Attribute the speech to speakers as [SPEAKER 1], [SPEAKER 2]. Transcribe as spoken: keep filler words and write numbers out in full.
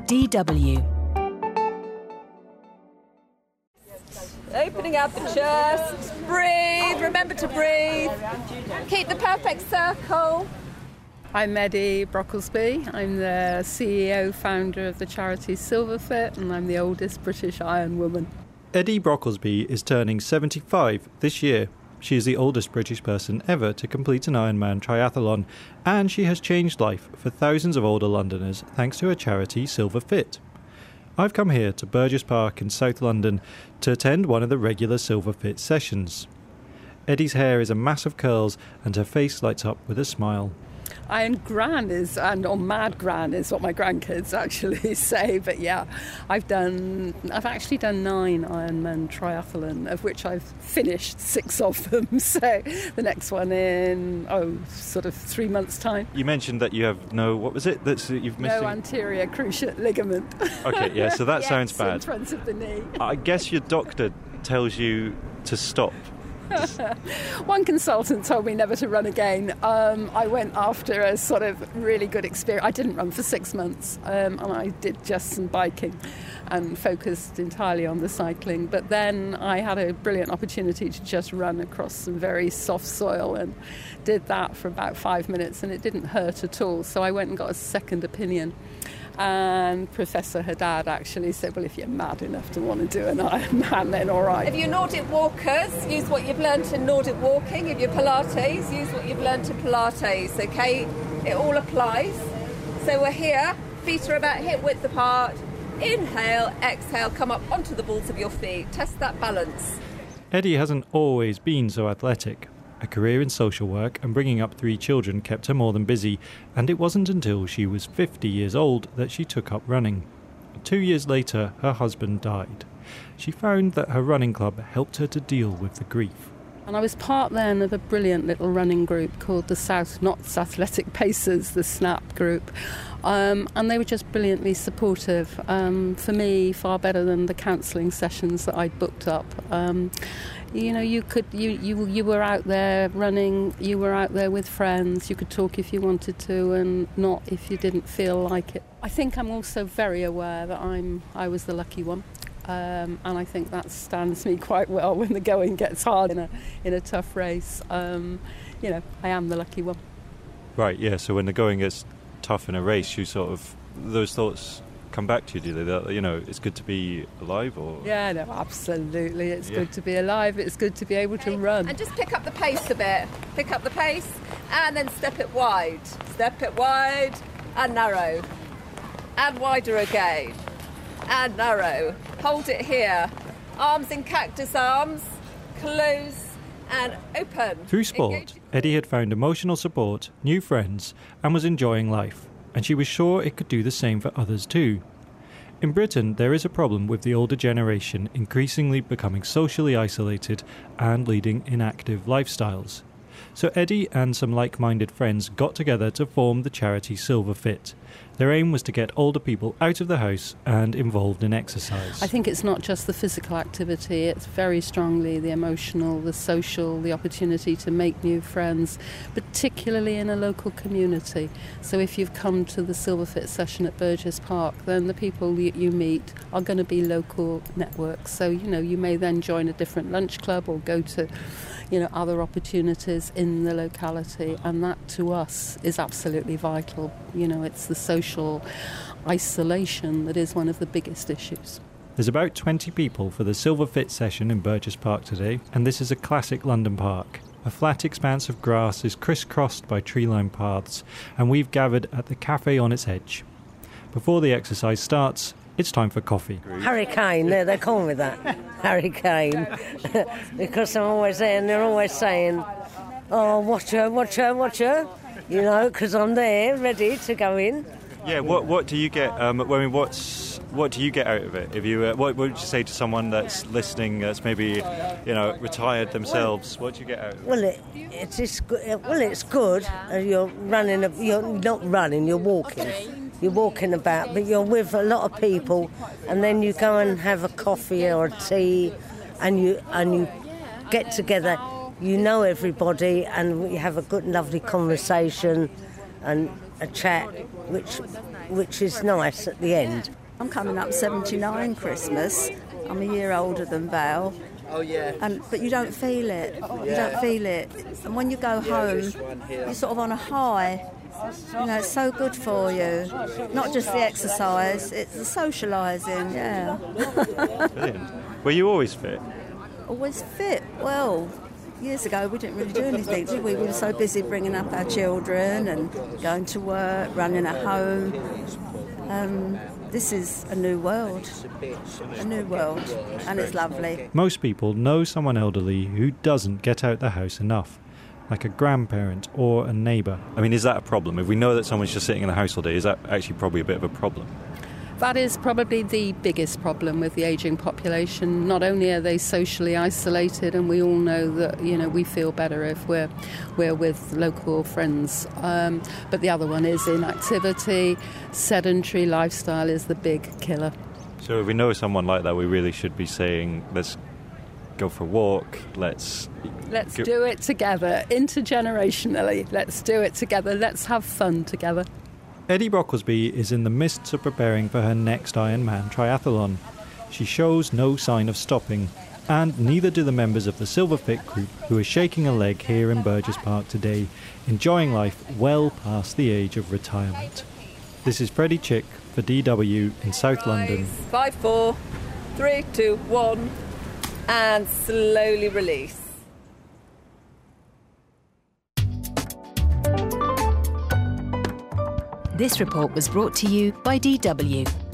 [SPEAKER 1] D W.
[SPEAKER 2] Opening out the chest. Breathe. Remember to breathe. Keep the perfect circle.
[SPEAKER 3] I'm Eddie Brocklesby. I'm the C E O, founder of the charity Silverfit, and I'm the oldest British Iron woman.
[SPEAKER 4] Eddie Brocklesby is turning seventy-five this year. She is the oldest British person ever to complete an Ironman triathlon, and she has changed life for thousands of older Londoners thanks to her charity Silverfit. I've come here to Burgess Park in South London to attend one of the regular Silverfit sessions. Eddie's hair is a mass of curls and her face lights up with a smile.
[SPEAKER 3] Iron Gran is, and or Mad Gran is what my grandkids actually say. But yeah, I've done, I've actually done nine Ironman triathlon, of which I've finished six of them. So the next one in, oh, sort of three months' time.
[SPEAKER 4] You mentioned that you have no, what was it? That's you've missed.
[SPEAKER 3] No anterior cruciate ligament.
[SPEAKER 4] Okay, yeah, so that
[SPEAKER 3] yes,
[SPEAKER 4] sounds bad.
[SPEAKER 3] in front of the knee.
[SPEAKER 4] I guess your doctor tells you to stop.
[SPEAKER 3] One consultant told me never to run again. Um, I went after a sort of really good experience. I didn't run for six months um, and I did just some biking and focused entirely on the cycling. But then I had a brilliant opportunity to just run across some very soft soil and did that for about five minutes and it didn't hurt at all. So I went and got a second opinion. And Professor Haddad actually said, well, if you're mad enough to want to do an Ironman, then all right.
[SPEAKER 2] If you're Nordic walkers, use what you've learnt in Nordic walking. If you're Pilates, use what you've learnt in Pilates, okay? It all applies. So we're here, feet are about hip width apart. Inhale, exhale, come up onto the balls of your feet. Test that balance.
[SPEAKER 4] Eddie hasn't always been so athletic. A career in social work and bringing up three children kept her more than busy, and it wasn't until she was fifty years old that she took up running. Two years later, her husband died. She found that her running club helped her to deal with the grief.
[SPEAKER 3] And I was part then of a brilliant little running group called the South Notts Athletic Pacers, the SNAP group. Um, and they were just brilliantly supportive. Um, for me, far better than the counselling sessions that I'd booked up. Um, you know, you could you, you you were out there running, you were out there with friends, you could talk if you wanted to and not if you didn't feel like it. I think I'm also very aware that I'm I was the lucky one. Um, and I think that stands me quite well when the going gets hard in a in a tough race. Um, you know, I am the lucky one.
[SPEAKER 4] Right, yeah, so when the going gets tough in a race, you sort of, those thoughts come back to you, do they? That, you know, it's good to be alive, or?
[SPEAKER 3] Yeah, no, absolutely. It's
[SPEAKER 4] yeah.
[SPEAKER 3] good to be alive. It's good to be able to run.
[SPEAKER 2] And just pick up the pace a bit. Pick up the pace and then step it wide. Step it wide and narrow. And wider again. And narrow. Hold it here. Arms in cactus arms. Close and open.
[SPEAKER 4] Through sport,
[SPEAKER 2] Engage.
[SPEAKER 4] Eddie had found emotional support, new friends, and was enjoying life. And she was sure it could do the same for others too. In Britain, there is a problem with the older generation increasingly becoming socially isolated and leading inactive lifestyles. So Eddie and some like-minded friends got together to form the charity Silverfit. Their aim was to get older people out of the house and involved in exercise.
[SPEAKER 3] I think it's not just the physical activity, it's very strongly the emotional, the social, the opportunity to make new friends, particularly in a local community. So if you've come to the Silverfit session at Burgess Park, then the people you, you meet are going to be local networks. So, you know, you may then join a different lunch club or go to, you know, other opportunities in the locality, and that to us is absolutely vital. You know, it's the social isolation that is one of the biggest issues.
[SPEAKER 4] There's about twenty people for the Silverfit session in Burgess Park today, and this is a classic London park. A flat expanse of grass is crisscrossed by tree-lined paths, and we've gathered at the cafe on its edge. Before the exercise starts, it's time for coffee.
[SPEAKER 5] Harry Kane, there they call me that, Harry Kane, because I'm always there and they're always saying, oh, watch her, watch her, watch her, you know, because I'm there, ready to go in.
[SPEAKER 4] Yeah, what what do you get, um, I mean, what's, what do you get out of it? If you, uh, what, what would you say to someone that's listening, that's maybe, you know, retired themselves, what do you get out of it?
[SPEAKER 5] Well, it, it's, it's, well, it's good, you're running, you're not running, you're walking. You're walking about, but you're with a lot of people, and then you go and have a coffee or a tea, and you and you get together. You know everybody, and you have a good, lovely conversation and a chat, which which is nice at the end.
[SPEAKER 1] I'm coming up seventy-nine Christmas. I'm a year older than Val.
[SPEAKER 6] Oh yeah.
[SPEAKER 1] And but you don't feel it. You don't feel it. And when you go home, you're sort of on a high. You know, it's so good for you. Not just the exercise, it's the socialising, yeah.
[SPEAKER 4] Brilliant. Were you always fit?
[SPEAKER 1] Always fit. Well, years ago we didn't really do anything, did we? We were so busy bringing up our children and going to work, running a home. Um, this is a new world. A new world. And it's lovely.
[SPEAKER 4] Most people know someone elderly who doesn't get out the house enough, like a grandparent or a neighbour. I mean, is that a problem? If we know that someone's just sitting in the house all day, is that actually probably a bit of a problem?
[SPEAKER 3] That is probably the biggest problem with the ageing population. Not only are they socially isolated, and we all know that, you know, we feel better if we're we're with local friends, um, but the other one is inactivity. Sedentary lifestyle is the big killer.
[SPEAKER 4] So if we know someone like that, we really should be saying, let's go for a walk, let's...
[SPEAKER 3] Let's
[SPEAKER 4] go-
[SPEAKER 3] do it together, intergenerationally. Let's do it together. Let's have fun together.
[SPEAKER 4] Eddie Brocklesby is in the midst of preparing for her next Ironman triathlon. She shows no sign of stopping, and neither do the members of the Silverfit group who are shaking a leg here in Burgess Park today, enjoying life well past the age of retirement. This is Freddie Chick for D W in South London.
[SPEAKER 2] Five, four, three, two, one, and slowly release.
[SPEAKER 7] This report was brought to you by D W.